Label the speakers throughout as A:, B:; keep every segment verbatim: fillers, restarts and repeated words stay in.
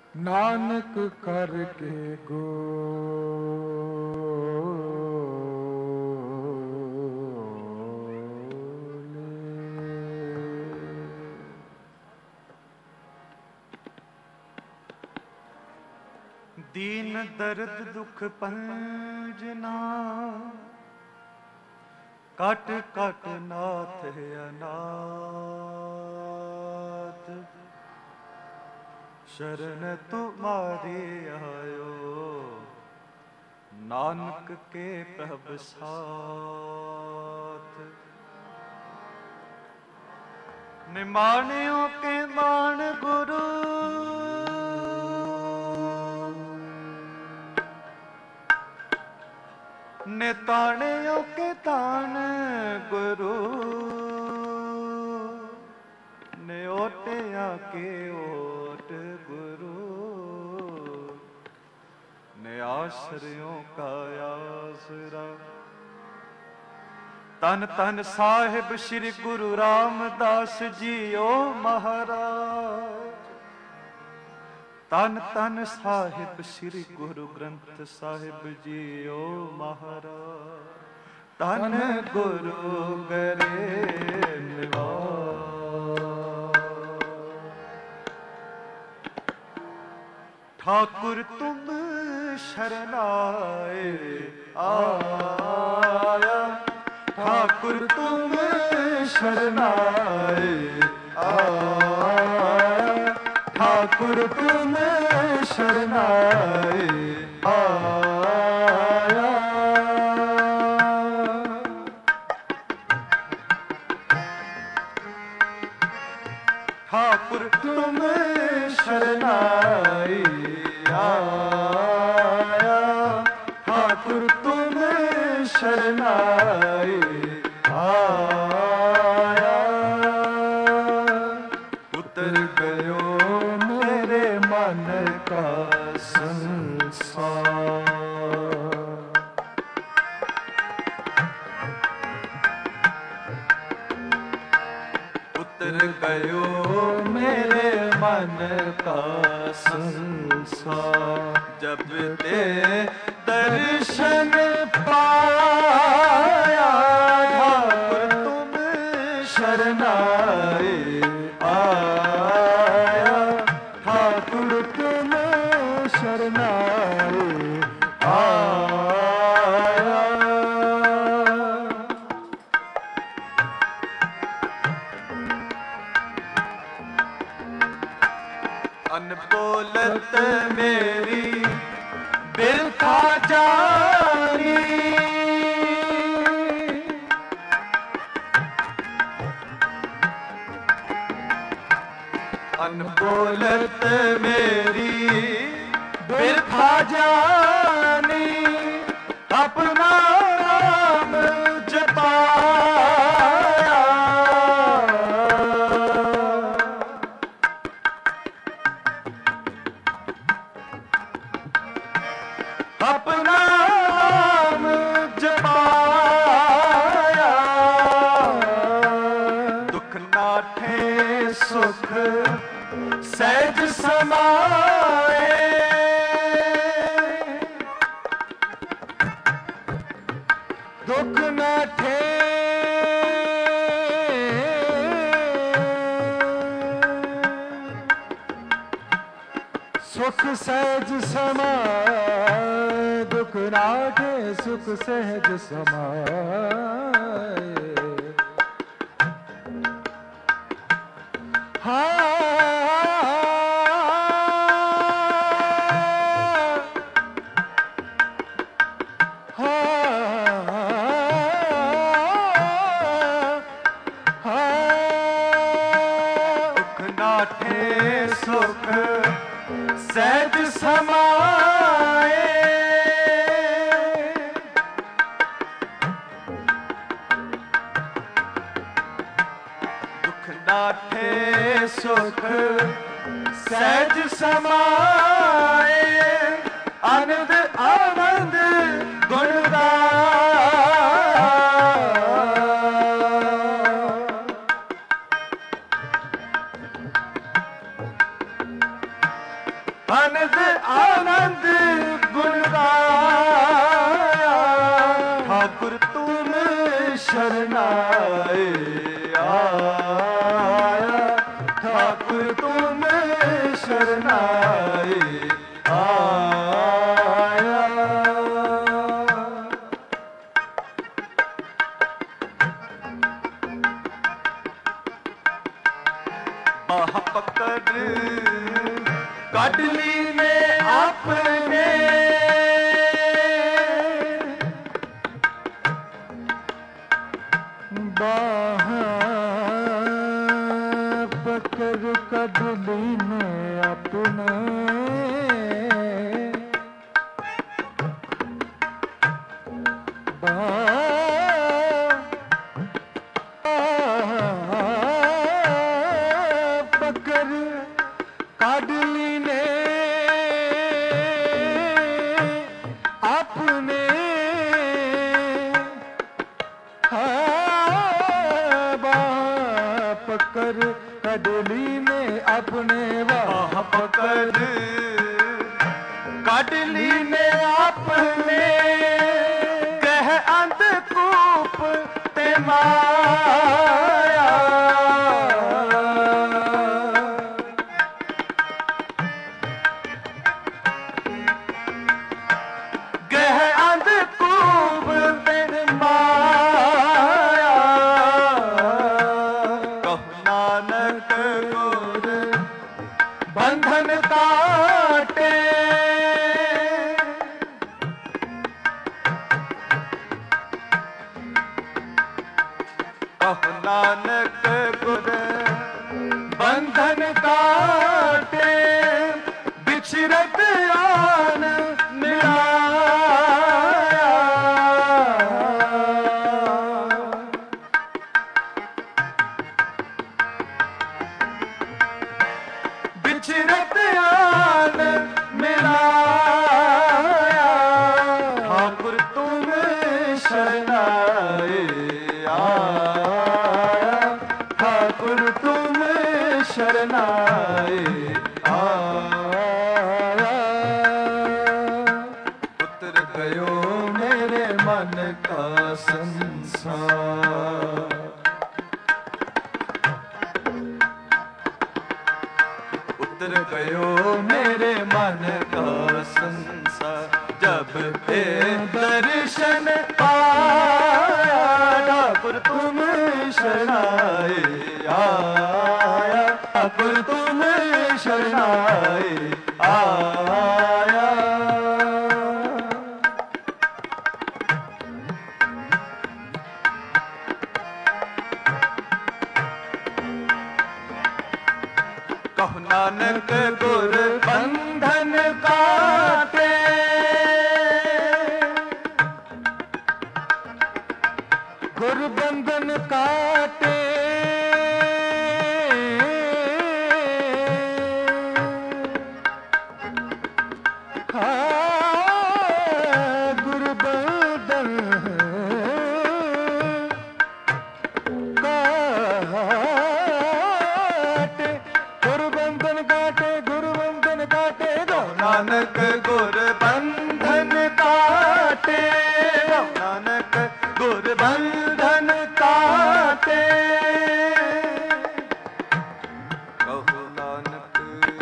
A: नानक करके गो
B: दीन दर्द दुख पंजना काट काट नाथ अनाथ शरण तुम्हारी आयो नानक के प्रभ साथ निमाणियों के मान गुरु निताणियों के तान गुरु ने ओटिया के ओट गुरु ने आश्रयों का आसरा तन तन साहिब श्री गुरु रामदास जी ओ महाराज तन तन साहिब श्री गुरु ग्रंथ साहिब जी ओ महाराज तन गुरु गरिब ठाकुर तुम शरणाए आया ठाकुर तुम शरणाए आया ठाकुर तुम शरणाए आया ठाकुर तुम शरणाए आया ठाकुर तुम शरणाए आया उतर गयो मेरे मन का संसार उतर गयो मेरे मन का संसार जब ते दर्शन पाया ठाकुर तुम शरणाए आया ठाकुर तुम शरणाए आया अनबोलत मेरी बिरथा जानी अनबोलत मेरी बिरथा जानी अपना नाम जपाया अपना नाम जपाया दुख नाठे सुख सहज समाए दुख नाठे सुख सहज समाए दुख नाठे सुख सहज समाए हाँ सुख सहज समाए दुख नाठे सुख सहज समाए आनंद आनंद गुणगान आनंद आनंद गुण गाया, ठाकुर तुम शरणाए आया, ठाकुर तुम शरणाए आया। बाह पकड़ काडली ने आपने,
A: बाह पकड़ काडली ने अपने, पकड़ काडली ने अपने, बाह पकड़ काडली ने अपने,
B: बाह पकड़ काडली ने अपने, कह अंधकूप ते माया, कह अंधकूप ते माया, कहो नानक गुर बंधन काटे, कहो नानक गुर बंधन काटे, बिछरत आन मिलाया, बिछरत आन मिलाया, ठाकुर तुम शरणाए आया, ठाकुर तुम शरणाए आया। उतर गयो मेरे मन का संसार, उतर गयो मेरे मन का संसार, जब ते दर्शन पाया, ठाकुर तुम शरणाए आया, ठाकुर तुम शरणाए आया। कहो नानक गुर बंधन काटे,
A: गुर बंधन काटे, हाँ गुर बंधन काटे, गुर बंधन काटे, गुर बंधन काटे, गो
B: नानक गुर बंधन काटे, नानक गुर बंधन काटे, कहो नानक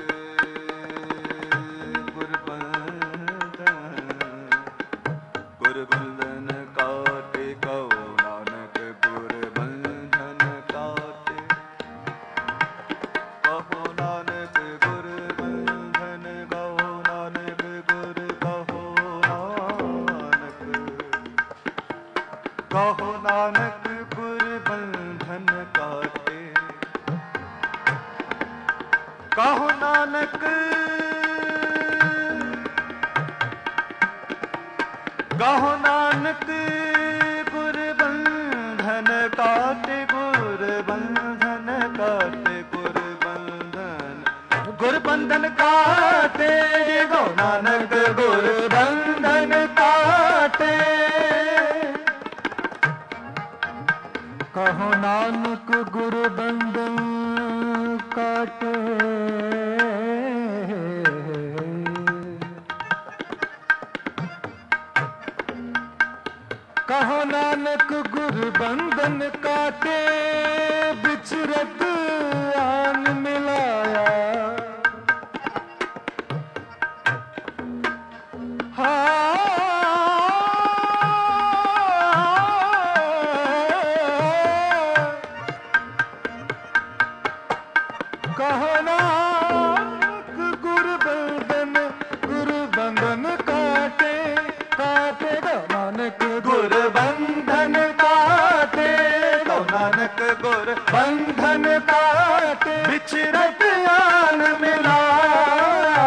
B: गुर बंधन, गुर बंधन काटे, कहो नानक गुर बंधन काटे, कहो नानक गुर बंधन, कहो नानक गुर, कहो नानक, कहो नानक गुर बंधन काटे, कहो नानक, कहो नानक गुर बंधन काटे, गुर बंधन काटे, गुर बंधन, गुर बंधन काटे, गो नानक गुर बंधन काटे,
A: कहो नानक गुरु बंधन काटे, गुरु बंधन काटे बिचरत आन मिलाया।
B: गुर बंधन काटे बिचरत आन मिलाया।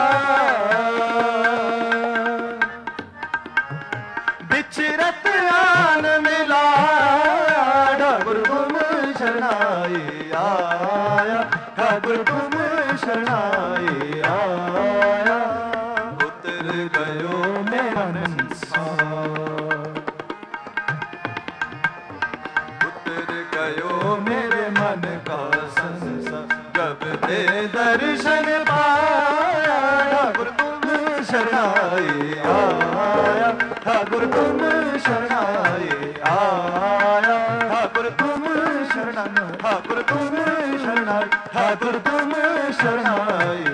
B: बिचरत आन मिलाया। ठाकुर तुम शरणाई आया। ठाकुर तुम शरणाई आया। उतर गयो मेरा संसार। मेरे मन का संसार जब ते दर्शन पाया। ठाकुर तुम शरणाई आया। ठाकुर तुम शरणाई आया। ठाकुर तुम शरणाई। ठाकुर तुम शरणाई। ठाकुर तुम शरणाई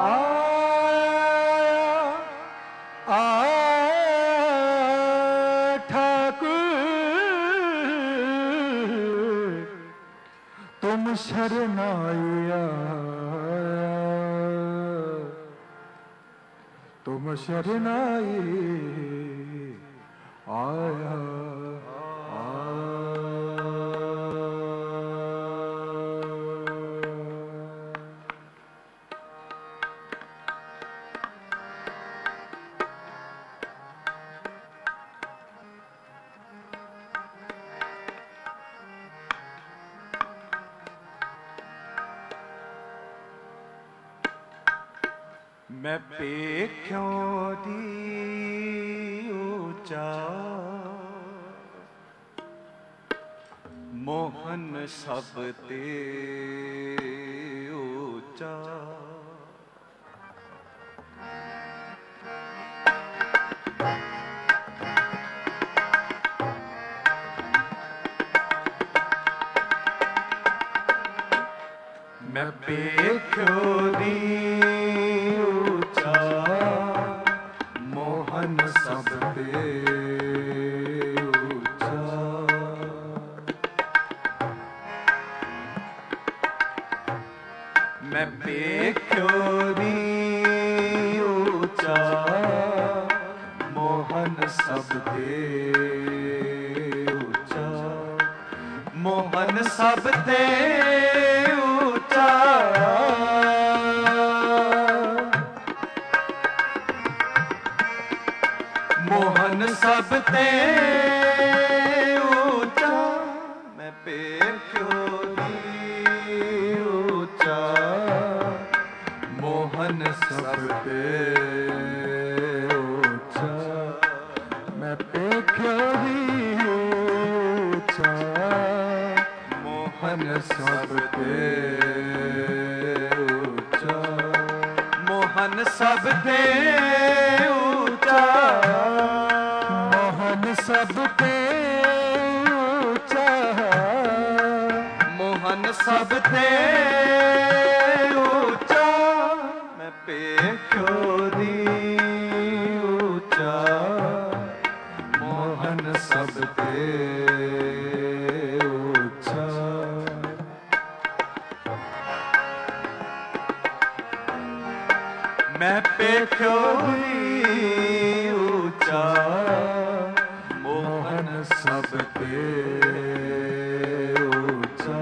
A: तुम शरणाइया। तुम शरणाई आया।
B: मैं पेख्यों दी ऊंचा मोहन सब ते ऊंचा। मैं पेख्यों दी मोहन सब ते ऊंचा। मैं पेख्यों दी ऊंचा मोहन सब ते ऊंचा। मोहन सब ते ऊंचा। मोहन सब ते ऊंचा। मैं पेख्यों दी ऊंचा मोहन सब ते ऊंचा।
A: मैं पेख्यों दी ऊंचा
B: मोहन सब ते ऊंचा। मोहन सब ते ऊंचा।
A: मोहन सब ते ऊंचा।
B: मोहन सब ते ऊंचा। मैं पेख्यों दी ऊंचा मोहन सब ते ऊंचा। मैं पेख्यों दी ऊंचा मोहन सब ते ऊंचा।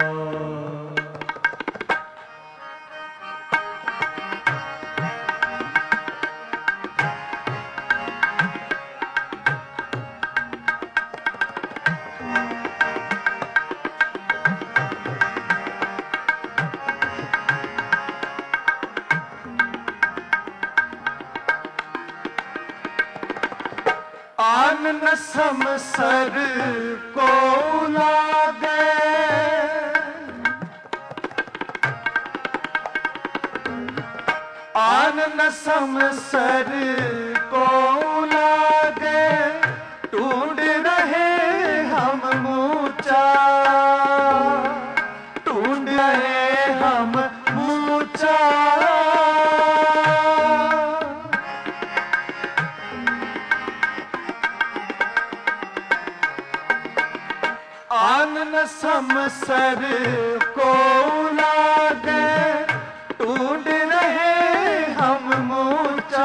B: आन न समसर को लागे। आन न समसर को लागे। ढूंढ रहे हम सर को लागे, ढूंढ रहे हम मूचा,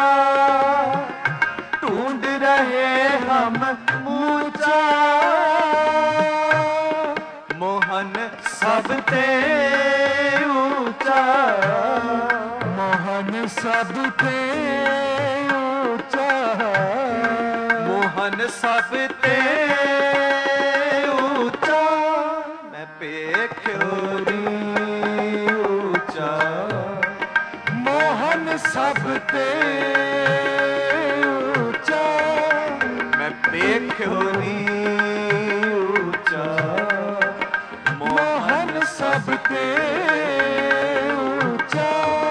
B: ढूंढ रहे हम मूचा। मोहन सबते ऊंचा,
A: मोहन सबते ऊंचा,
B: मोहन सबते ऊंचा। मैं पेख्योरी ऊंचा,
A: मोहन सबते ऊंचा।
B: मैं पेख्योरी ऊंचा,
A: मोहन सबते ऊंचा।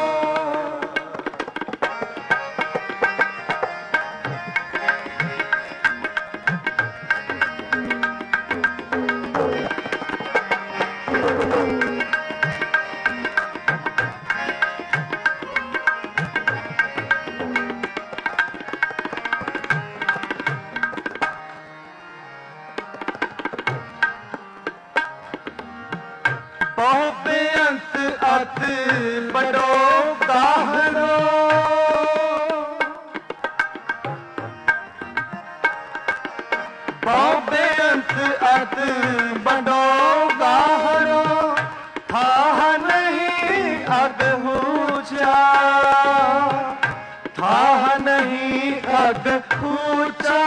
B: बहु बेअंत अत बड़ो गाहरो, बहु बेअंत अत बड़ो गाहरो। था नहीं अग ऊंचा, था नहीं अग ऊंचा।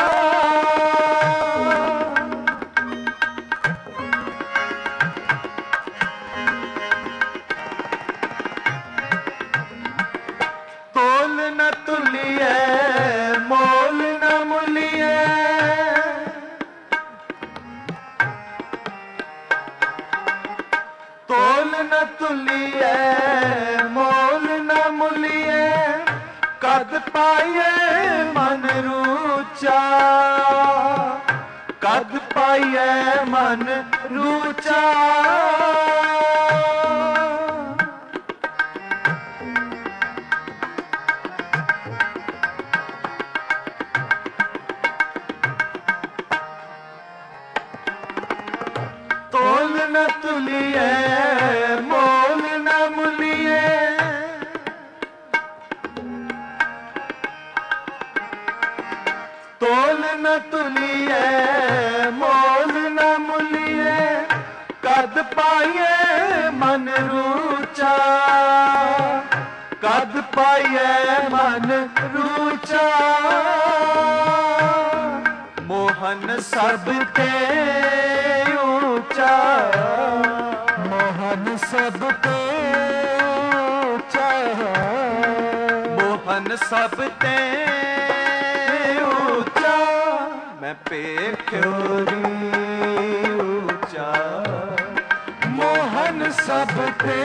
B: तोल न तुलिए मोल न मुलिए, तोल न तुलिए मोल न मुलिए। कद पाइए मन रूचा, कद पाइए मन रूचा। तोल न तुलिए मोल न मुलिए, तोल न तुलिए मोल न मुलिए। कद पाइए मन रूचा, कद पाइए मन रूचा। मोहन सबते ऊंचा,
A: मोहन सबते ऊंचा,
B: मोहन सबते ऊंचा। मैं पेख्योरी ऊंचा,
A: मोहन सबते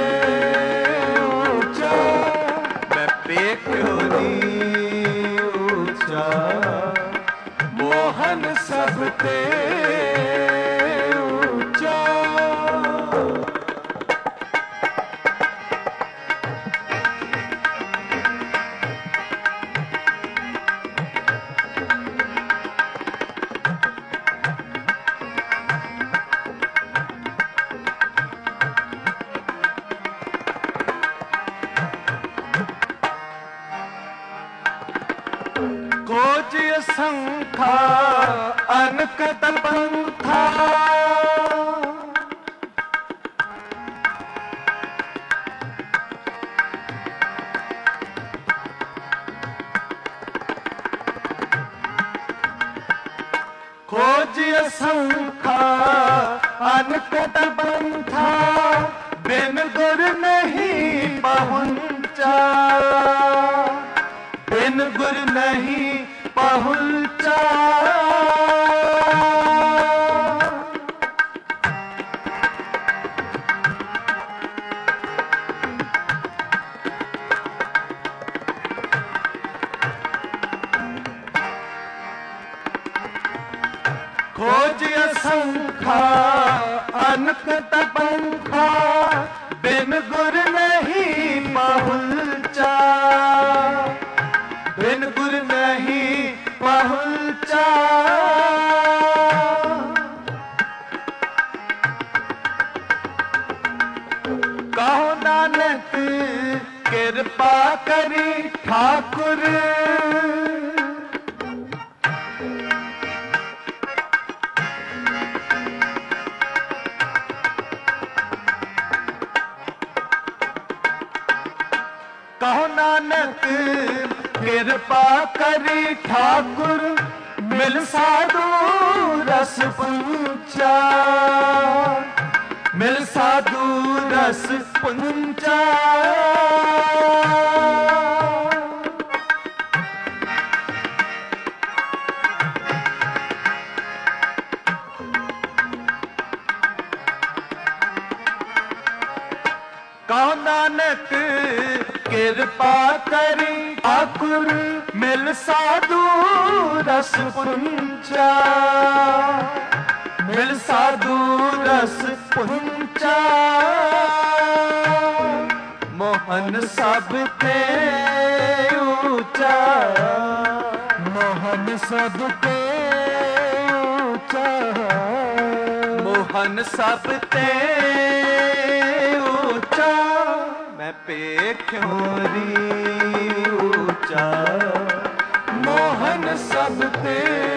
A: ऊंचा।
B: मैं पेख्योरी ऊंचा,
A: मोहन सबते ऊंचा।
B: खोज असंखा अनकत पंथा, खोज असंखा अनकत पंथा। बिन गुर नहीं पहुंचा, बिन गुर नहीं पहुंचा। खोज असंखा अनकत पंखा, बिन गुर नहीं पहुंचा, बिन गुर नहीं पहुंचा। ਕਿਰਪਾ ਕਰੀ ਠਾਕੁਰ। ਕਹੋ ਨਾਨਕ ਕਿਰਪਾ ਕਰੀ ਠਾਕੁਰ, ਮਿਲ ਸਾਧੂ ਰਸ ਪੁੰਚਾ, ਮਿਲ ਸਾਧੂ ਰਸ ਪੁੰਚਾ। ਕਹੋ ਨਾਨਕ ਕਿਰਪਾ ਕਰੀ ਠਾਕੁਰ, ਮਿਲ ਸਾਧੂ ਰਸ ਪੁੰਚਾ, ਮਿਲ ਸਾਧੂ ਰਸ ਪੁੰਚਾ। ਮੋਹਨ ਸਭ ਤੇ ਉੱਚਾ,
A: ਮੋਹਨ ਸਭ ਤੇ ਉੱਚਾ,
B: ਮੋਹਨ ਸਭ ਤੇ ਉੱਚਾ। ਮੈਂ ਪੇਖਿਓ ਰੀ ਉੱਚਾ,
A: ਮੋਹਨ ਸਭ ਤੇ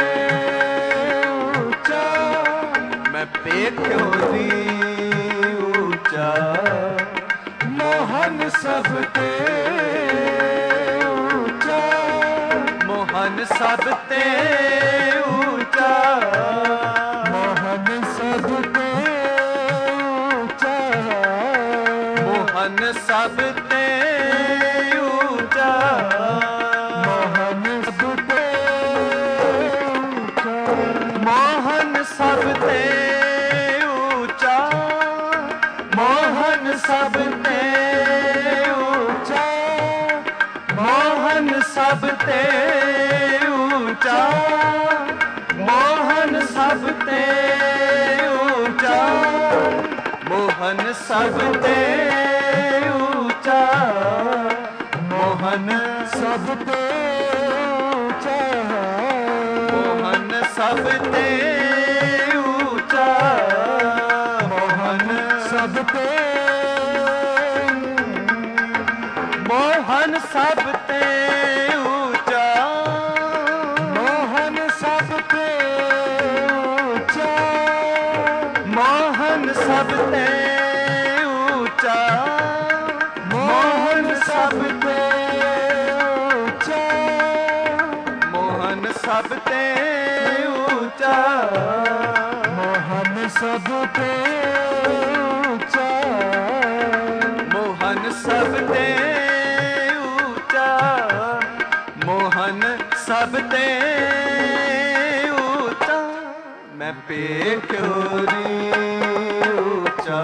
A: ਉੱਚਾ,
B: ਮੈਂ ਪੇਖਿਓ ਰੀ ਉੱਚਾ।
A: ਮੋਹਨ ਸਭ ਤੇ ਉੱਚਾ,
B: ਮੋਹਨ ਸਭ ਤੇ ਉੱਚਾ,
A: ਮੋਹਨ ਸਭ ਤੇ ਉੱਚਾ,
B: ਮੋਹਨ ਸਭ ਤੇ ਉੱਚਾ,
A: ਮੋਹਨ ਸਭ ਤੇ ਉੱਚਾ,
B: ਮੋਹਨ ਸਭ ਤੇ ਉੱਚਾ, ਮੋਹਨ ਸਭ ਤੇ ਉੱਚਾ, ਮੋਹਨ ਸਭ ਤੇ ਉੱਚਾ, ਮੋਹਨ ਸਭ ਤੇ ਉੱਚਾ, ਮੋਹਨ ਸਭ ਤੇ ਉੱਚਾ, ਮੋਹਨ
A: ਸਭ ਤੇ ਉੱਚਾ,
B: ਮੋਹਨ ਸਭ ਤੇ ਉੱਚਾ, ਮੋਹਨ
A: ਸਭ ਤੇ
B: ਮੋਹਨ ਸਭ ਤੇ ਉੱਚਾ,
A: ਮੋਹਨ ਸਭ ਤੇ ਉੱਚਾ,
B: ਮੋਹਨ ਸਭ ਤੇ ਉੱਚਾ, ਮੋਹਨ ਸਭ ਤੇ
A: ਉੱਚਾ,
B: ਮੋਹਨ ਸਭ ਤੇ ਉੱਚਾ,
A: ਮੋਹਨ ਸਭ ਤੇ ਉੱਚਾ,
B: ਮੋਹਨ ਸਭ ਤੇ ਉੱਚਾ, ਮੋਹਨ ਸਭ ਤੇ ਉੱਚਾ। ਮੈਂ ਪੇਖਿਓ ਰੀ ਉੱਚਾ,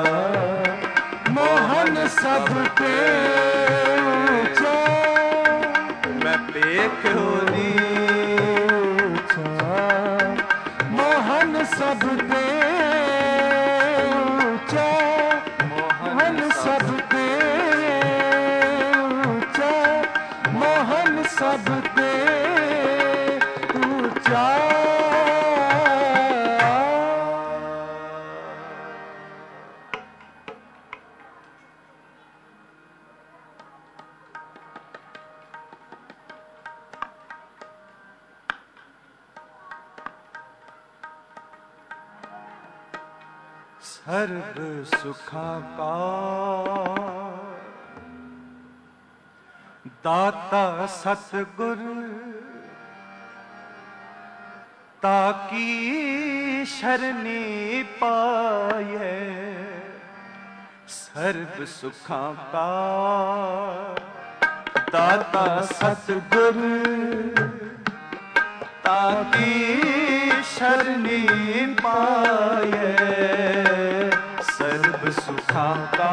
A: ਮੋਹਨ ਸਭ ਤੇ ਉੱਚਾ,
B: ਮੈਂ ਪੇਖਿਓ ਰੀ
A: ਉੱਚਾ, ਮੋਹਨ ਸਭ ਤੇ ਉੱਚਾ, ਮੋਹਨ ਸਭ ਤੇ ਉੱਚਾ, ਮੋਹਨ ਸਭ ਤੇ ਉੱਚਾ।
B: ਸਰਬ ਸੁਖਾਂ ਕਾ ਦਾਤਾ ਸਤਿਗੁਰ, ਤਾਕੀ ਸ਼ਰਨੀ ਪਾਏ। ਸਰਬ ਸੁਖਾਂ ਕਾ ਦਾਤਾ ਸਤਿਗੁਰ, ਤਾਕੀ ਸ਼ਰਨੀ ਪਾਏ। ਸਰਬ ਸੁਖਾਂ ਕਾ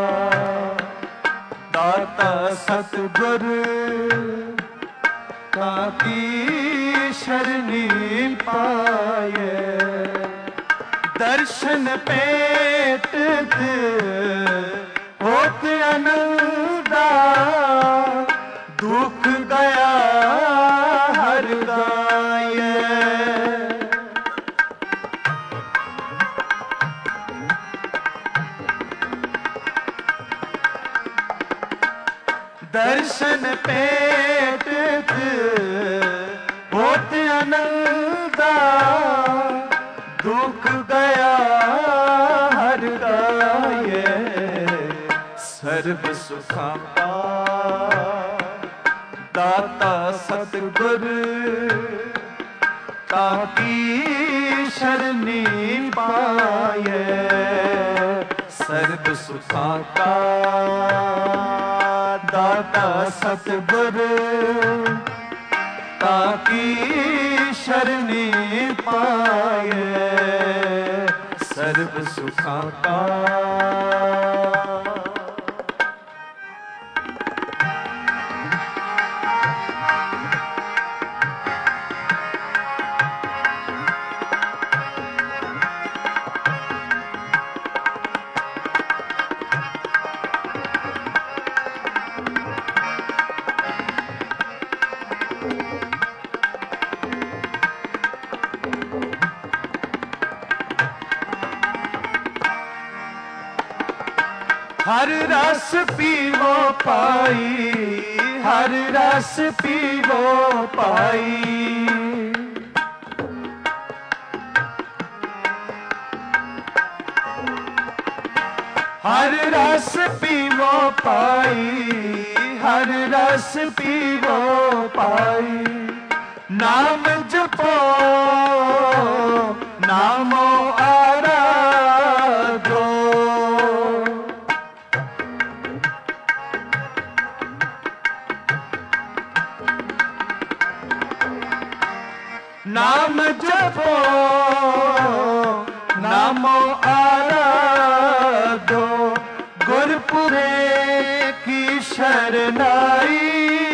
B: ਦਾਤਾ ਸਤਿਗੁਰ, ਤਾਕੀ ਸ਼ਰਨੀ ਪਾਏ। ਦਰਸ਼ਨ ਭੇਟਤ ਹੋਤ ਅਨੰਦਾ, ਦੁਖ ਗਿਆ ਹਰ ਗਾਏ। दर्शन पेट होत आनंदा, दुख गया हर गाये सर्व सुखा का दाता सतगुर ताकी शरणी पाए सर्व सुखा का दाता सतगुर ताकी शरणी पाए सर्व सुखा का। हर रस पीवो पाई, हर रस पीवो पाई, हर रस पीवो पाई, हर रस पीवो पाई, नाम जपो नामो आराधो, नाम जपो नामो आराधो, गुरपुरे की शरणाई,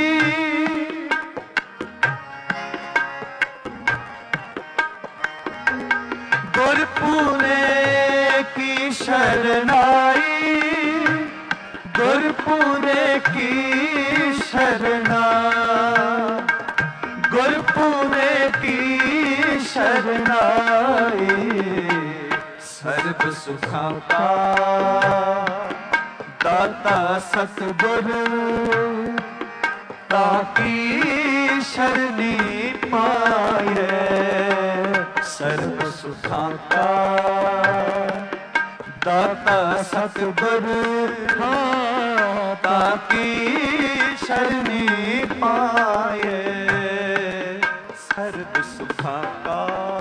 B: गुरपुरे की शरणाई, गुरपुरे की शरणा, गुरपुरे की शरणाई सर्व सुखा का दाता सतगुर ताकी शरणी पाए सर्व सुखा का दाता सतगुर ताकी शरणी पाए सर्व सुखा का।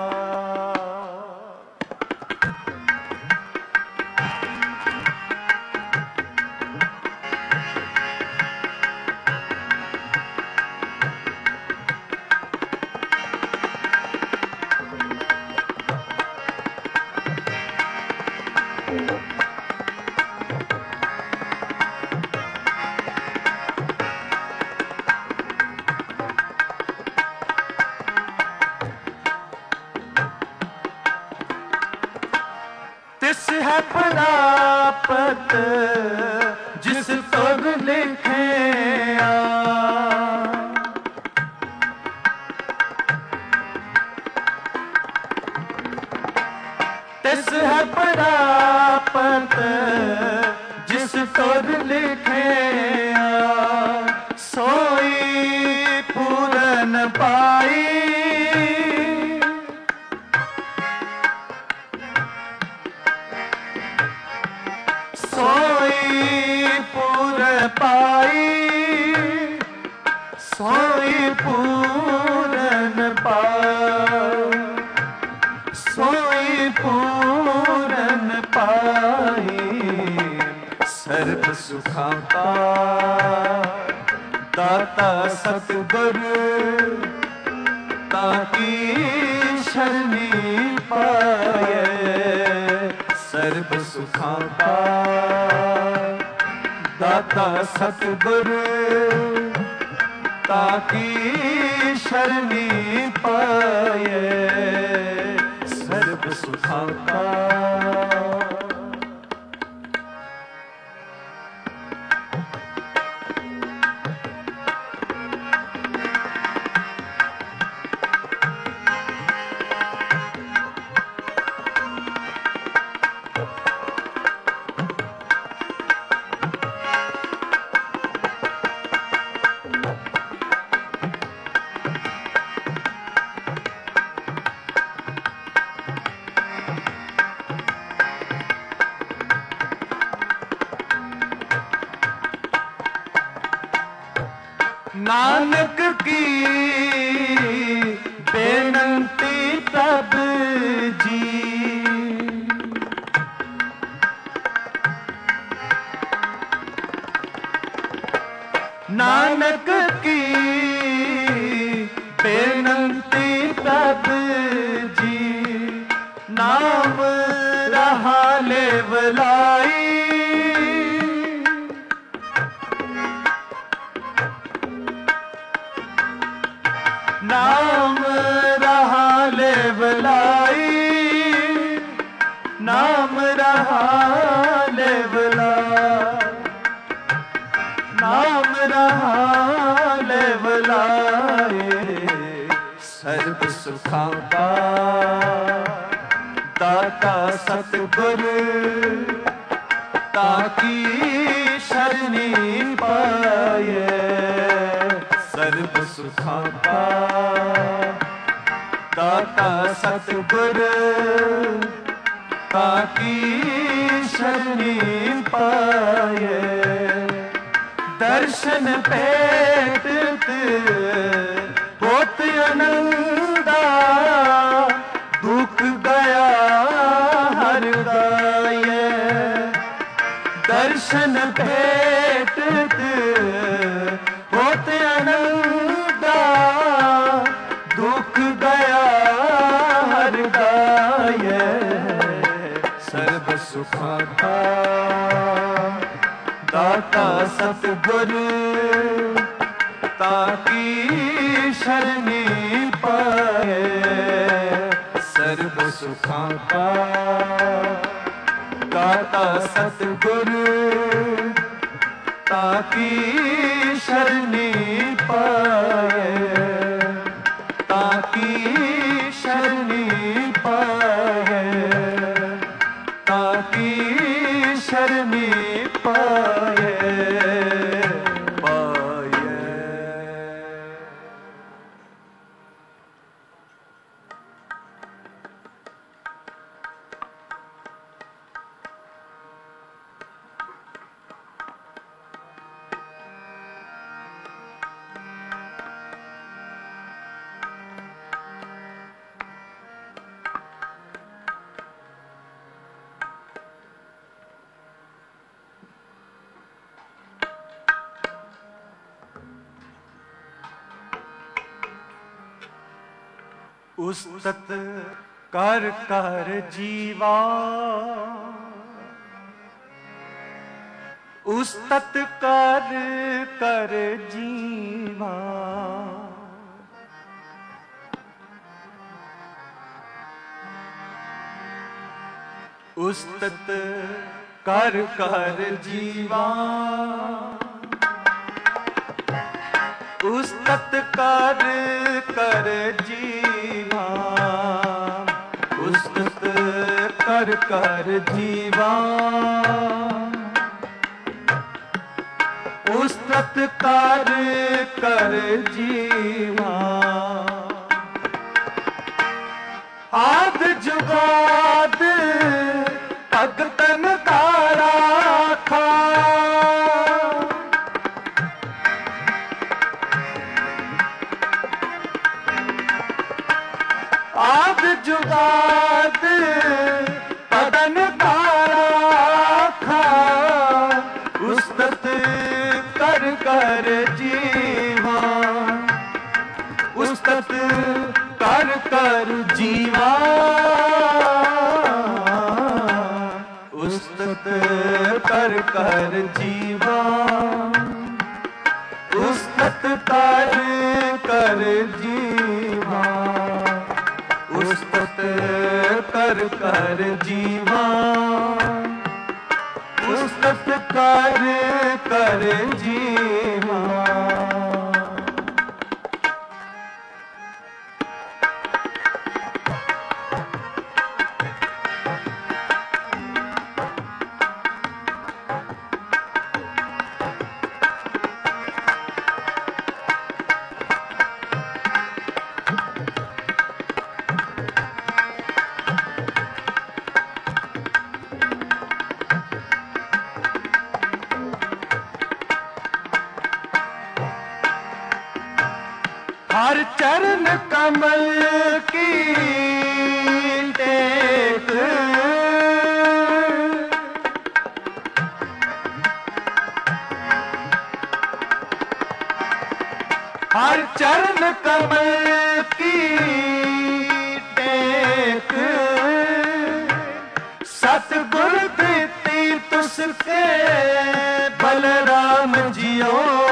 B: तिस है प्राप्त जिस तुर लिखे तिस है प्राप्त जिस तुर लिखे सोई पूरन पाई, सोई पूर पाई, सोई पूरन पाई, सोई पूरन पाई सर्व सुखा का दाता सतगुर ताकी शरणी पाए सर्व सुखा का दाता सतगुर ताकी शरणी पाए सर्व सुखा का। नानक की बेनंती तब जी। नानक की बेनंती तब जी, नाम रहा लेवलाई। नाम रहा लेवलाई, नाम रहा लेवलाई, नाम रहा लेवलाए। सर्व सुखां का दाता सतगुर, ताकी शरणी पाए। सर्व सुखां का दाता सतगुर, ताकी शरणी पाए। दर्शन पेटत होत आनंदा, दुख गया हर गाये। दर्शन पेटत होत आनंदा, दुख गया हर गाये। सर्व सुखां का दाता सतगुर, ताकी शरणी पाए। सर्व सुखां का दाता सतगुर, ताकी शरणी पाए। ताकी शरणी पाए, ताकी शरणी पाए पाए। उस्तत कर कर जीवा, उस्तत कर कर जीवा। उस्तत कर कर जीवा, उस्तत कर कर जीवा। उस्तत कर कर जीवा, उस्तत कर कर जीवा। आद जुगाद भगतन का राखा, आद जुगाद पदन का राखा। उस्तत कर कर जीवा, उस्तत कर कर जीवा। उस्तत कर कर जीवा, उस्तत कर कर जीवा। उस्तत कर कर जीवा, उस्तत कर कर जीवा। हर चरण कमल की टेक, हर चरण कमल की टेक, सतगुर देती तुसके बलराम जियो।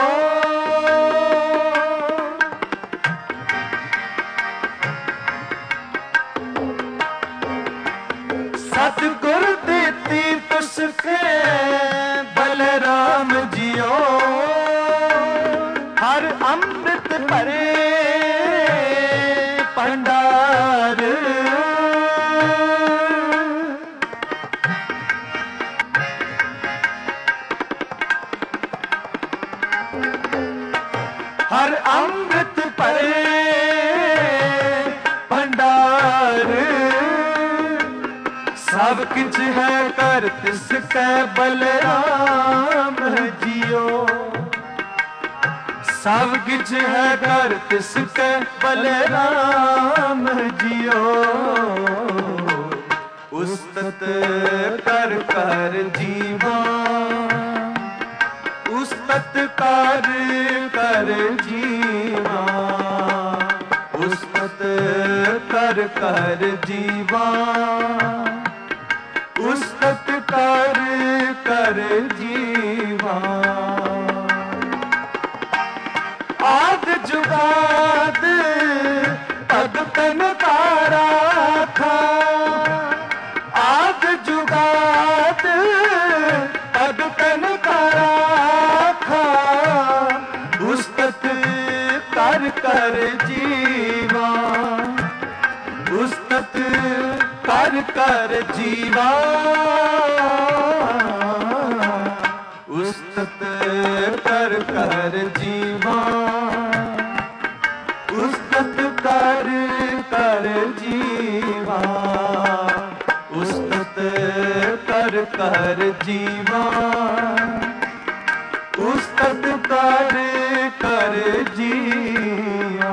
B: सतगुर देती तुसके बलराम जियो। हर अमृत भरे भंडार, हर अमृत भरे भंडार, सब किछ है कर तिसकै बलराम जियो। सब किछ है कर तिसकै बलराम जियो। उस्तत कर कर जीवा, उस्तत कर कर जीवा, उस्तत कर कर जीवा, उस्तत कर कर जीवा। आद जुगाद भगतन का राखा, आद जुगाद भगतन का राखा। उस्तत कर कर जीवा, उस्तत कर कर जीवा, उस्तत कर कर जीवा, उस्तत कर कर जीवा, उस्तत कर कर जीवा, उस्तत कर कर जीवा।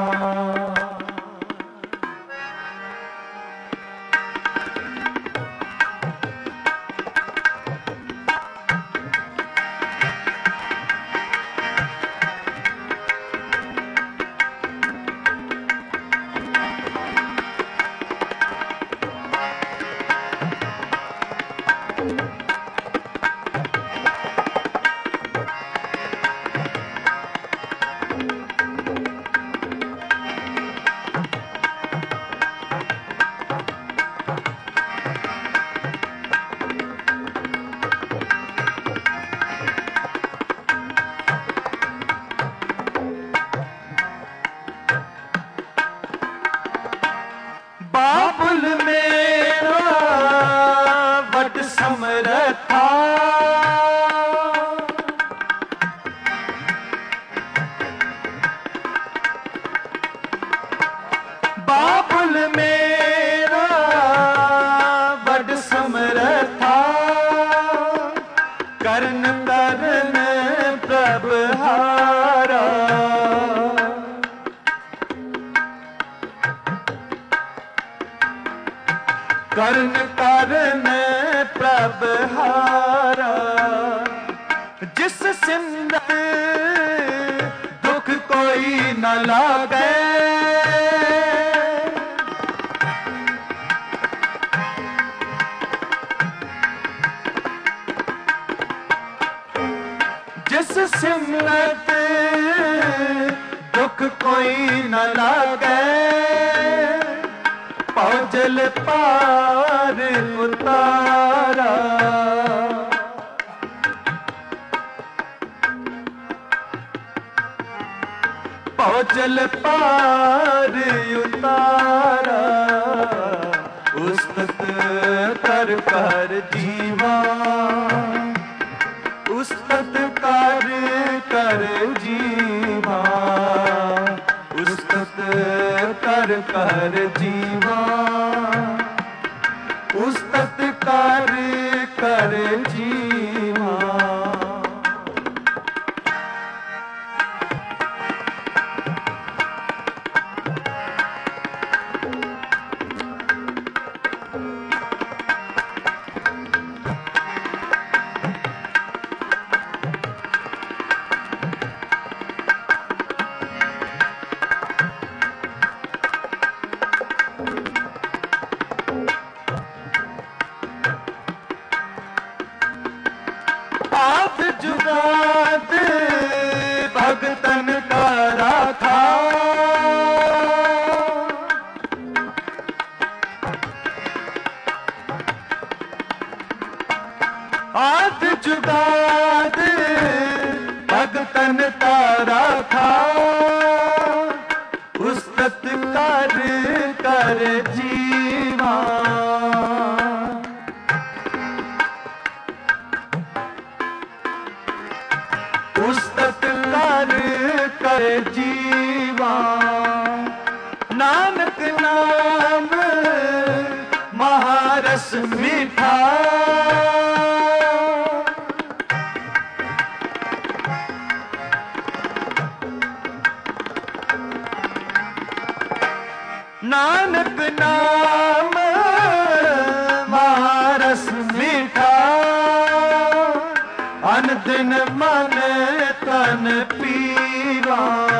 B: बाबुल मेरा वट समरथा, बाबुल मेरा वट समरथा। करन करन प्रभहारा, करन करन प्रभहारा। जिस सिमरत दुख कोई न लागे, जिस सिमरत दुख कोई न लागे। भौजल पार उतारा, भौजल पार उतारा। उस्तत कर कर जीवा, उस्तत कर कर जीवा, उस्तत कर कर जीवा, उस्तत कर कर जीवा। तन तारा था उस्तत कर कर जीवा उस्तत कर कर जीवा नानक नाम महारस मीठा नानक नाम महारस मीठा अन दिन मन तन पीवा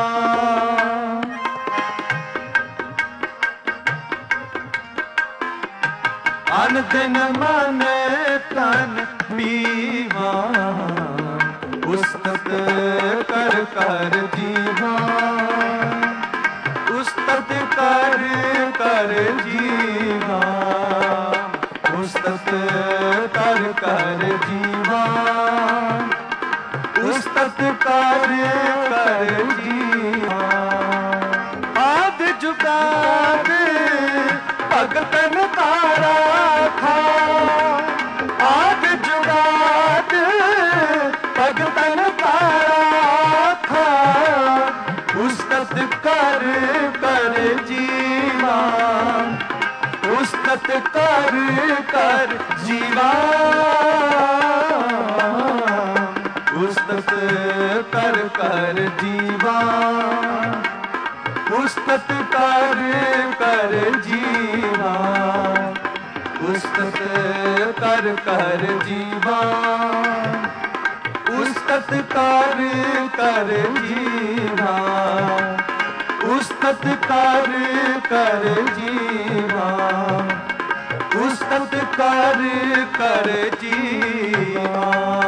B: अन दिन मन तन पीवा उस्तत कर कर जीवा उस्तत कर कर जीवा उस्तत कर कर जीवा उस्तत कर कर जीवा आदि जुगाद भगतन तारा था आदि जुगाद भगतन तारा था उस्तत कर कर जीवा उस्तत कर कर जीवा उस्तत कर कर जीवा उस्तत कर कर जीवा उस्तत कर कर जीवा उस्तत कर कर जीवा उस्तत कर कर जीवा उस्तत कर कर जीवा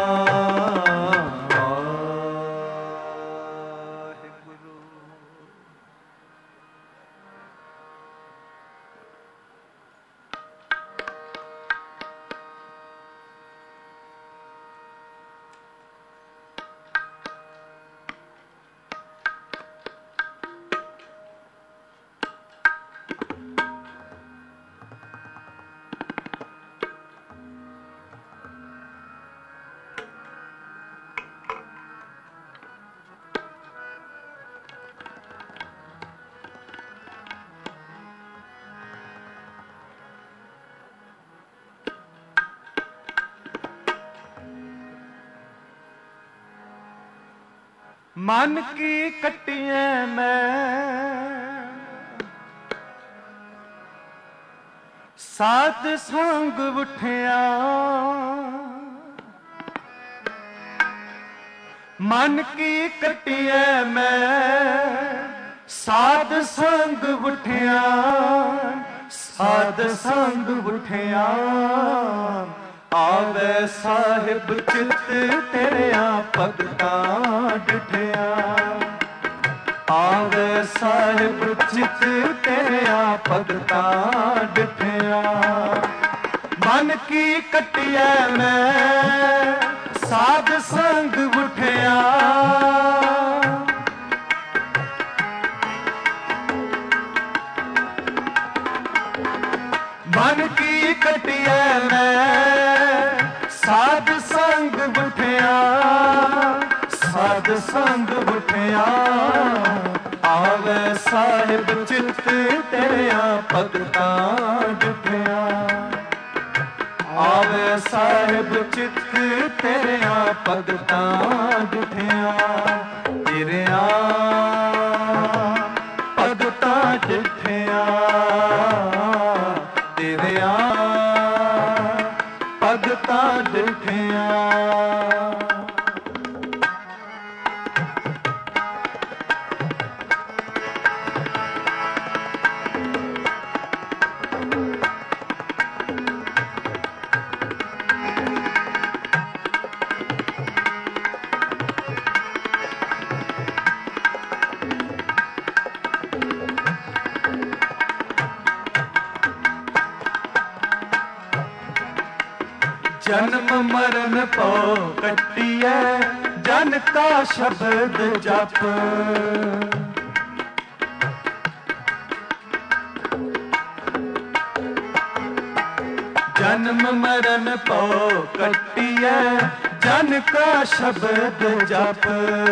B: मन की कटिए मैं साध संग उठिया मन की कटिए मैं साध संग उठिया साध संग उठिया आवे साहिब चित तेरिया भगतां डिठिया आवे साहिब चित तेरिया भगतां डिठिया मन की कटिया मैं साध संग उठिया मन की कटिया मैं साध संग उठिया साध संग उठिया आवे साहिब चित तेरिया भगतां डिठिया आवे साहिब चित तेरिया भगतां डिठिया तेरिया भगतां डिठिया तेरिया भगतां डिठिया जन्म मरण पौ कटिए जन का शब्द जप। जन्म मरण पौ कटिए जन का शब्द जप।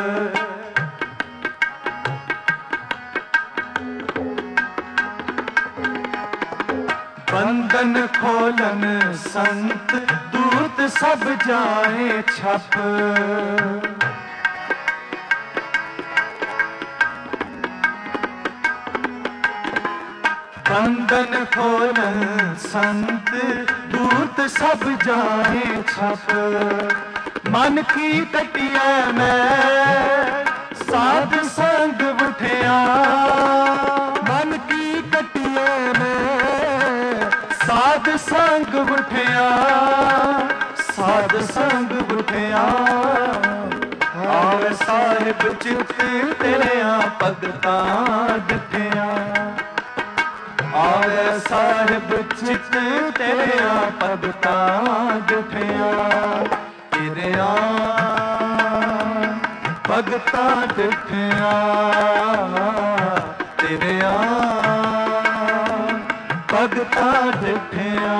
B: बंधन खोलन संत दूत सब जाए छप। बंधन खोलन संत दूत सब जाए छप। मन की कटिया में साध संग उठिया। मन की कटिया में साध संग उठिया। साध संग उठिया। आवे साहिब चित तेरिया भगतां डिठिया। आवे साहिब चित तेरिया भगतां डिठिया। तेरिया भगतां डिठिया। तेरिया भगतां डिठिया।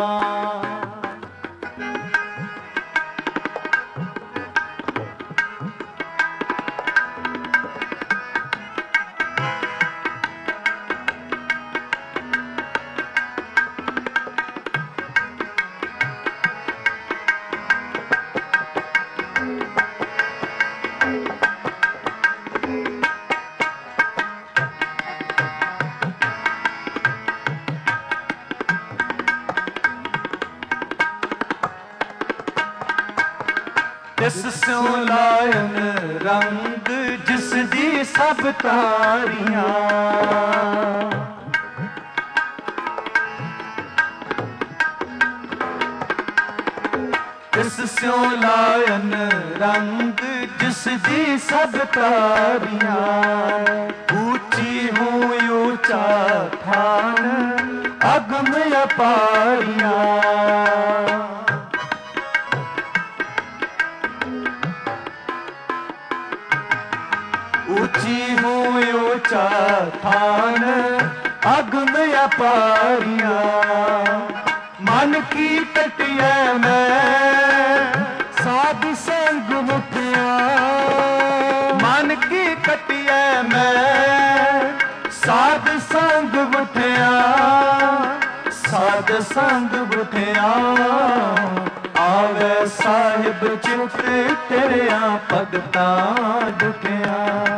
B: जिस स्यों लायन रंग जिस दी सब तारियां। जिस स्यों लायन रंग जिस दी सब तारियां। ऊंची हूँ ऊंचा थान अगम अपारियां। ऊंची हूँ ऊंचा थान अगम अपारियां। मन की कटिया में साध संग उठिया। मन की कटिया में साध संग उठिया। साध संग उठिया। आवे साहिब चित तेरिया भगतां डिठिया।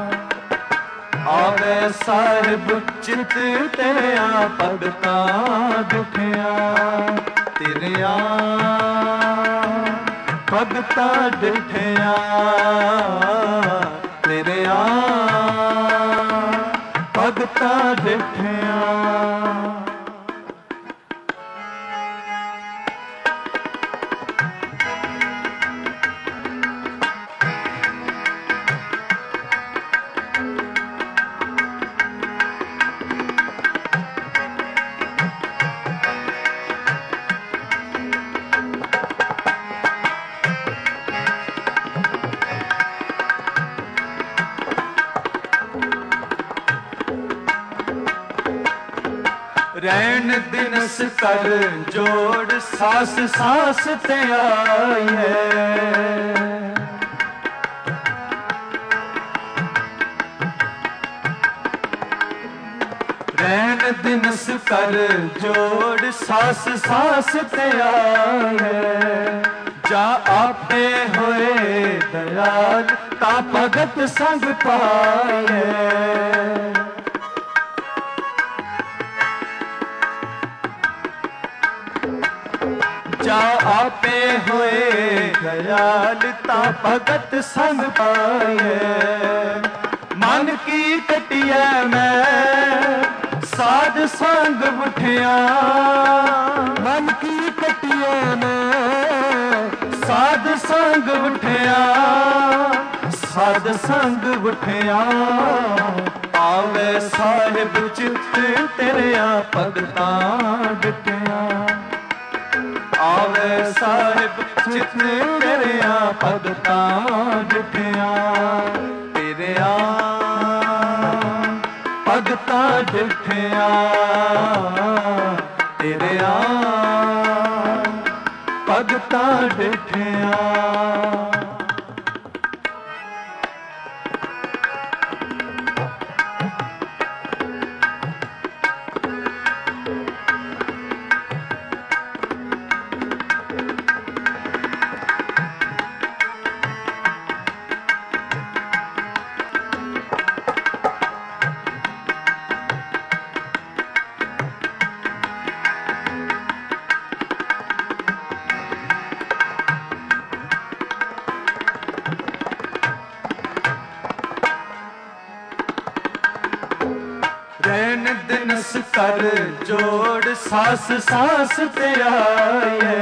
B: आवे साहिब चित तेरिया भगतां डिठिया। तेरिया भगतां डिठिया। तेरिया भगतां डिठिया। रैन दिनस कर जोड़ सास सास ते आई है। रैन दिनस कर जोड़ सास सास ते आई है। जा आपे होए दयाल ता भगत संग पाए। जा आपे होए दयाल ता भगत संग पाए। मन की कटिया में साध संग उठिया। मन की कटिया में साध संग उठिया। साध संग उठिया। आवे साहिब चित तेरिया भगतां डिठिया। ਆਵੇ ਸਾਹਿਬ ਚਿਤ ਤੇਰਿਆਂ ਭਗਤਾਂ ਡਿਠਿਆਂ ਤੇਰਿਆਂ ਭਗਤਾਂ ਡਿਠਿਆਂ ਤੇਰਿਆਂ ਭਗਤਾਂ ਡਿਠਿਆਂ। ਰੈਣ ਦਿਨਸ ਕਰ ਜੋੜ ਸਾਸ ਸਾਸ ਤੇ ਆਏ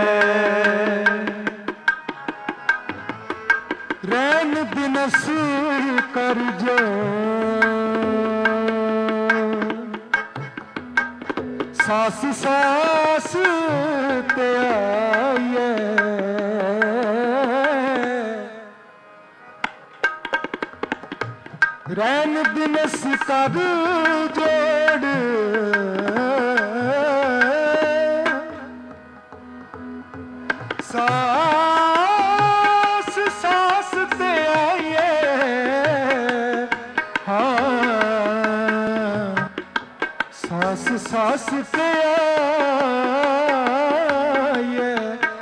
A: ਰੈਣ ਦਿਨਸ ਕਰ ਜੋੜ ਸਾਸ ਸਾਸ ਤੇ ਆਏ ਰੈਣ ਦਿਨਸ ਕਰ ਜੋੜ ਸਾਸ ਸਾਸ ਤੇ ਆਈਏ ਹਾਂ ਸਾਸ ਸਾਸ ਤੇ ਆਈਏ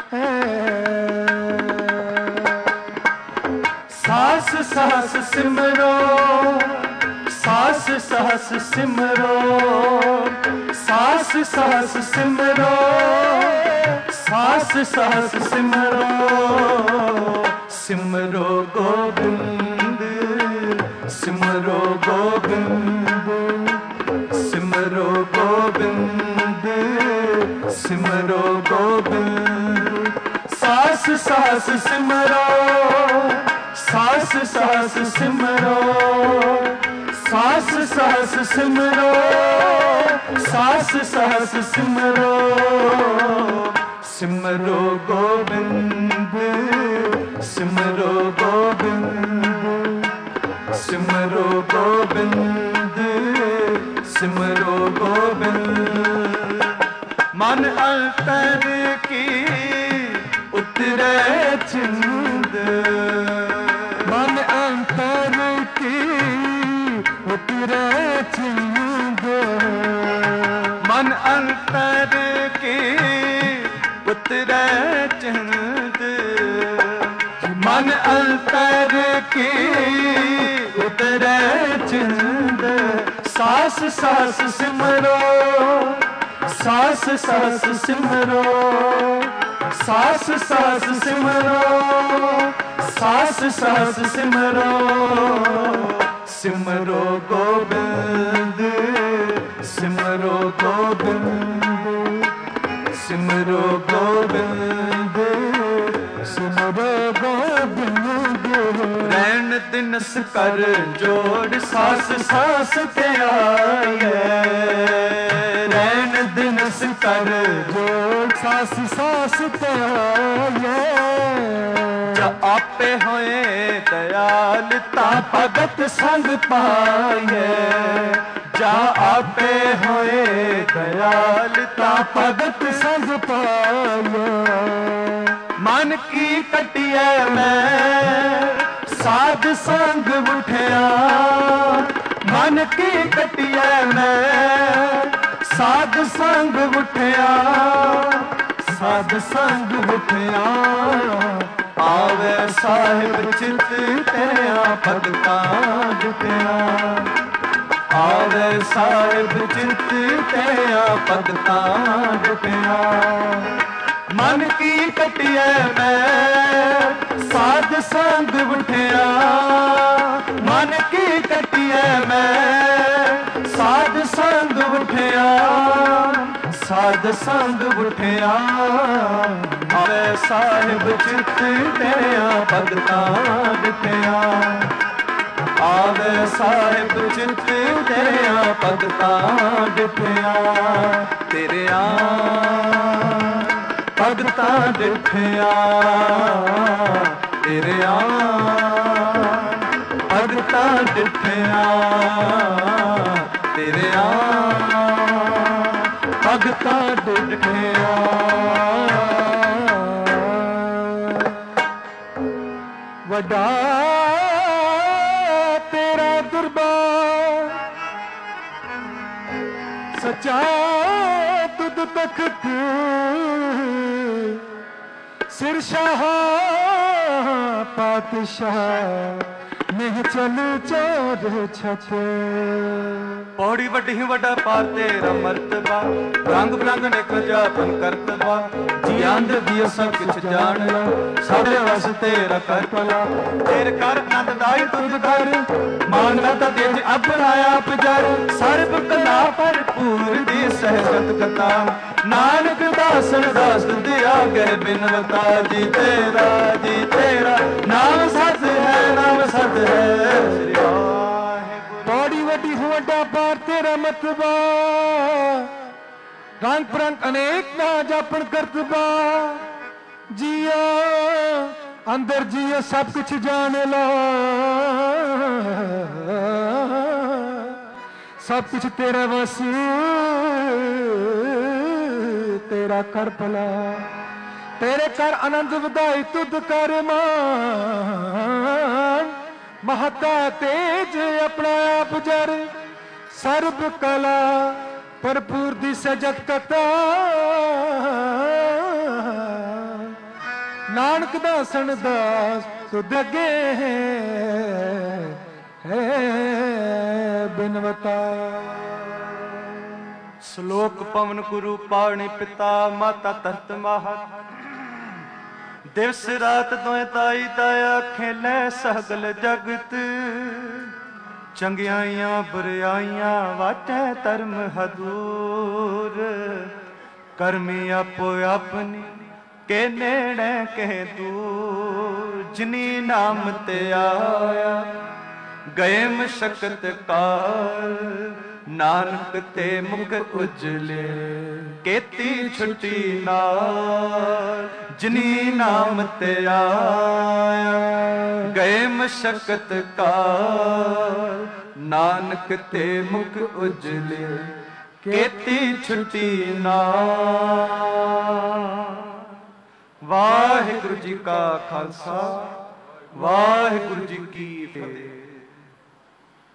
B: ਸਾਸ ਸਾਸ ਸਿਮਰੋ ਸਾਸ ਸਾਸ ਸਿਮਰੋ ਸਾਸ ਸਾਸ ਸਿਮਰੋ ਸਾਸ ਸਾਸ ਸਿਮਰੋ ਸਿਮਰੋ ਗੋਬਿੰਦ ਸਿਮਰੋ ਗੋਬਿੰਦ ਸਿਮਰੋ ਗੋਬਿੰਦ ਸਿਮਰੋ ਗੋਬਿੰਦ ਸਾਸ ਸਾਸ ਸਿਮਰੋ ਸਾਸ ਸਾਸ ਸਿਮਰੋ ਸਾਸ ਸਾਸ ਸਿਮਰੋ ਸਾਸ ਸਾਸ ਸਿਮਰੋ ਸਿਮਰੋ ਗੋਬਿੰਦ ਸਿਮਰੋ ਗੋਬਿੰਦ ਸਿਮਰੋ ਗੋਬਿੰਦ ਸਿਮਰੋ ਗੋਬਿੰਦ ਮਨ ਅੰਤਰ ਕੀ ਉਤਰੇ ਚਿੰਦ
A: ਮਨ ਅੰਤਰ ਕੀ ਉਤਰੇ ਚਿੰਦ
B: ਮਨ ਅੰਤਰ ਕੀ ਉਤਰੇ ਚਿੰਦ ਮਨ ਅੰਤਰ ਕੀ ਉਤਰੇ ਚਿੰਦ ਸਾਸ ਸਾਸ ਸਿਮਰੋ ਸਾਸ ਸਾਸ ਸਿਮਰੋ ਸਾਸ ਸਾਸ ਸਿਮਰੋ ਸਾਸ ਸਾਸ ਸਿਮਰੋ ਸਿਮਰੋ ਗੋਬਿੰਦ ਸਿਮਰੋ ਗੋਬਿੰਦ ਸਿਮਰੋ ਗੋਬਿੰਦ
A: ਸਿਮਰੋ ਗੋਬਿੰਦ
B: ਰੈਣ ਦਿਨਸ ਕਰ ਜੋੜ ਸਾਸ ਸਾਸ ਤੇ ਆਏ ਰੈਣ ਦਿਨਸ ਕਰ
A: ਜੋੜ ਸਾਸ ਸਾਸ ਤੇ ਆਏ
B: ਜਾ ਆਪੇ ਹੋਏ ਦਇਆਲ ਤਾਂ ਭਗਤ ਸੰਗ ਪਾਏ ਜਾ ਆਪੇ ਹੋਏ ਦਇਆਲ ਤਾਂ ਭਗਤ ਸੰਗ ਪਾਏ ਮਨ ਕੀ ਕਟਿਐ ਮੈਂ ਸਾਧ ਸੰਗ ਉਠਿਆ ਮਨ ਕੀ ਕਟਿਐ ਮੈਂ ਸਾਧ ਸੰਗ ਉਠਿਆ ਸਾਧ ਸੰਗ ਉਠਿਆ ਆਵੇ ਸਾਹਿਬ ਚਿਤ ਤੇਰਿਆਂ ਭਗਤਾਂ ਜੁਟਿਆ ਆਵੇ ਸਾਹਿਬ ਚਿਤ ਤੇਰਿਆਂ ਭਗਤਾਂ ਜੁਟਿਆ ਮਨ ਕੀ ਕਟਿਐ ਮੈਂ ਸਾਧ ਸੰਗ ਉਠਿਆ ਮਨ ਕੀ ਕਟਿਐ ਮੈਂ ਸਾਧ ਸੰਗ ਉਠਿਆ ਸਾਧ ਸੰਗ ਉਠਿਆ ਆਵੇ ਸਾਹਿਬ ਚਿਤ ਤੇਰਿਆਂ ਭਗਤਾਂ ਜੁਟਿਆ ਆਵੇ ਸਾਹਿਬ ਚਿਤ ਤੇਰਿਆਂ ਭਗਤਾਂ ਜੁਟਿਆ ਤੇਰਿਆਂ ਭਗਤਾਂ ਡਿਠਿਆ ਤੇਰੇ ਆਣ, ਭਗਤਾਂ ਡਿਠਿਆ ਤੇਰੇ ਆਣ, ਭਗਤਾਂ ਡਿਠਿਆ।
A: ਵੱਡਾ ਤੇਰਾ ਦਰਬਾਰ, ਸੱਚਾ ਤੁਧ ਤਖਤ, ਸਿਰ ਸ਼ਾਹ ਪਾਤਸ਼ਾਹ ਨਹੀਂ ਚੱਲ ਚੋਰ ਛੱਤ।
B: ਪੌੜੀ ਵੱਡੀ ਵੱਡਾ ਪਾ ਤੇਰਾ ਮਰਤਬਾ, ਰੰਗ ਬਰੰਗ ਨਿਕ ਜਾਪਨ ਕਰਤਬਾ। ਜੀ ਆਂਦ ਵੀ ਸਭ ਕੁਛ ਜਾਣ ਲਾ, ਸਾਡੇ ਵਸ ਤੇਰਾ ਕਰ ਭਲਾ। ਤੇਰੇ ਕਰ ਆਨੰਦ ਦਾਈ ਤੁਧ ਕਰ, ਮਾਨਨਾ ਤਾਂ ਤੇਜ ਆਪਣਾ ਆਪ ਜਰ। ਸਰਬ ਕਲਾ ਭਰਪੂਰ ਦੀ ਸਹਿਜਤ ਕਥਾ, ਨਾਨਕ ਦਾਸਨ ਦਾਸ ਦਿਆ ਗਏ ਬਿਨਵਤਾ। ਜੀ ਤੇਰਾ ਜੀ ਤੇਰਾ ਨਾਮ ਸਤ ਹੈ, ਨਾਮ ਸਤ ਹੈ। ਸ੍ਰੀ ਵਾਹਿਗੁਰੂ।
A: ਪੌੜੀ ਵੱਡੀ ਵੱਡਾ ਪਾਰ ਤੇਰਾ ਮਤਬਾ, ਰੰਗ ਪ੍ਰੰਗ ਅਨੇਕ ਨਾ ਜਾਪਣ ਕਰਤਬਾ। ਜੀਆ ਅੰਦਰ ਜੀਆ ਸਭ ਕੁਛ ਜਾਣ ਲਾ, ਸਭ ਕੁਛ ਤੇਰਾ ਵਸ ਤੇਰਾ ਕਰ ਭਲਾ। ਤੇਰੇ ਕਰ ਆਨੰਦ ਵਧਾਈ ਤੁਧ ਕਰ ਮਾਨ, ਮਹਤਾ ਤੇਜ ਆਪਣਾ ਆਪ ਜਰ। ਸਰਬ ਕਲਾ ਭਰਪੂਰ ਦੀ ਸਜਤ ਕਥਾ, ਨਾਨਕ ਦਾਸਨ ਦਾਸ ਤੁਧ ਅੱਗੇ ਹੈ ਬਿਨਵਤਾ।
B: ਸ਼ਲੋਕ ਪਵਨ ਗੁਰੂ ਪਾਣੀ ਪਿਤਾ, ਮਾਤਾ ਧਰਤ ਮਾਹਤ। ਦਿਵਸ ਰਾਤ ਦੋਇ ਤਾਈ ਤਾਇਆ, ਖੇਲੇ ਸਗਲ ਜਗਤ। ਚੰਗਿਆਈਆਂ ਬੁਰਾਈਆਂ ਵਾਟੇ ਧਰਮ ਹਦੂਰ। ਕਰਮੀ ਆਪੋ ਆਪਣੀ ਕੇ ਨੇੜੇ ਕੇ ਦੂਰ। ਜਿਨੀ ਨਾਮ ਤੇ ਆਇਆ ਗਏ ਮਸ਼ਕਤ ਕਾਲ, ਨਾਨਕ ਤੇ ਮੁਖ ਉਜਲੇ ਕੀਤੀ ਛੁੱਟੀ ਨਾਲ। ਜਿਨੀ ਨਾਮ ਤੇ ਆਇਆ ਗਏ ਮਸ਼ਕਤ ਕਾਲ, ਨਾਨਕ ਤੇ ਮੁਖ ਉਜਲੇ ਕੀਤੀ ਛੁੱਟੀ ਨਾਲ। ਵਾਹਿਗੁਰੂ ਜੀ ਕਾ ਖਾਲਸਾ, ਵਾਹਿਗੁਰੂ ਜੀ ਕੀ ਫਤਿਹ।